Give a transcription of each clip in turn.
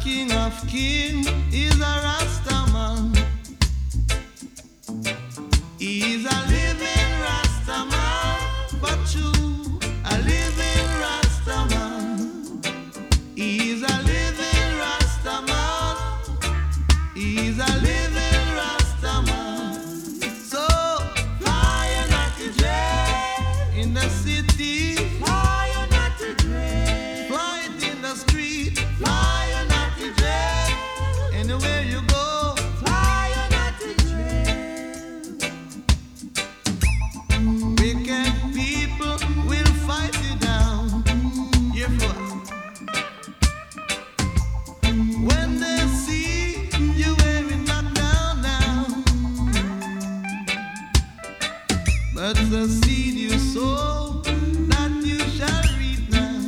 king of kings is a Rastaman. He's a living Rastaman, but true, a living Rastaman. He's a living Rastaman. He's a living Rastaman. So fly on at the jet in the city, fly on at the jet, fly it in the street, fly on at the jet, anywhere you go, fly on at the jet. Wicked people will fight you down, when they see you wearing knocked down now. But the seed you sow, that you shall reap now.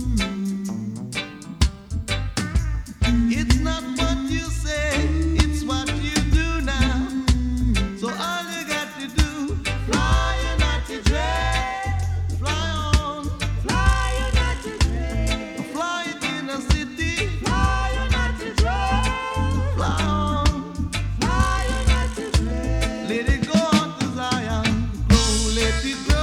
It's not what you say, it's what you do now. So all you got to do, fly on at the dread, fly on at the dread, fly it in the city, fly on at the dread, fly on at the dread. Let it go on to Zion, grow, let it grow.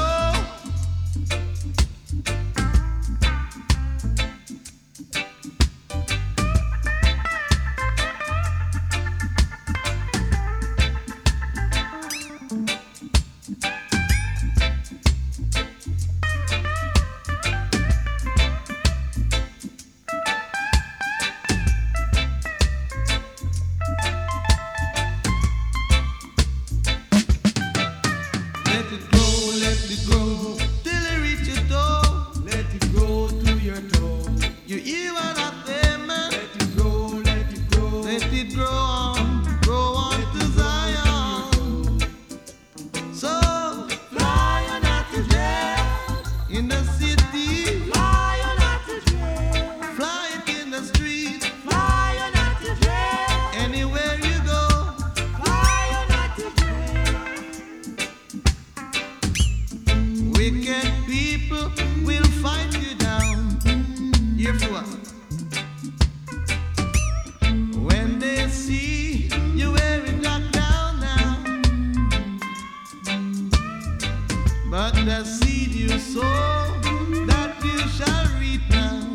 Let it grow, let it grow, till it reach your toe. Let it grow to your toe. You hear what I say, man? Let it grow, let it grow. Let it grow on to Zion. So fly on at the jet in the city, fly on at the jet, fly it in the street, fly on at the jet, anywhere you go, fly on at the jet. Wicked people will fight you down. When they see you wearing knocked down now. But the seed you sow, that you shall reap now.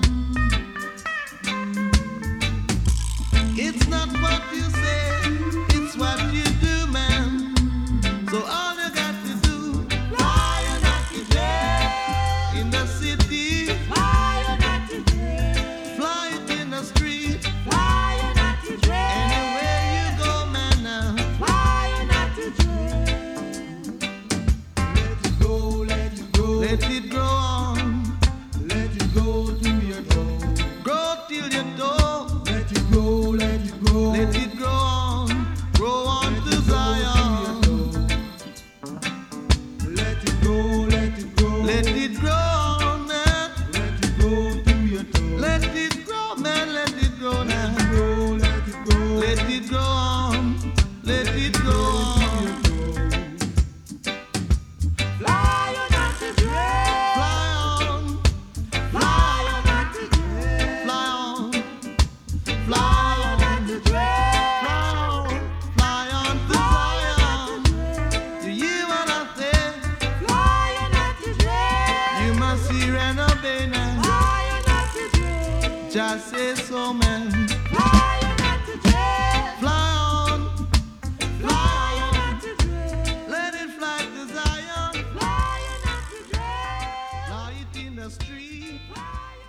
It's not what you say, it's what you do, man. So all you got to do, fly on at the jet in the city, fly on at the jet, fly it in the street, fly on at the jet, anywhere you go, man, now, fly on at the jet. Let it go, let it grow. Let it grow on, Let it go to your toe. grow till your toe. Let it grow, let it grow. Let it grow on to Zion. Let it grow, let it grow. Let it grow on, man. Let it grow to your toe. Let it grow, man. Let it grow Let now. it grow, let it grow. Let it grow on. Let it grow on. Fly on at the dread. Fly on. Fly on at the dread. Fly on. Fly Fly on on. at the dread. Fly on to Zion. You hear what I say? Fly on at the dread. You must hear and obey now. Fly on at the dread. Just say so, man. Fly on at the dread. Fly on. Fly on at the dread. Let it fly to Zion. Fly on at the dread. Fly it in the street. Fly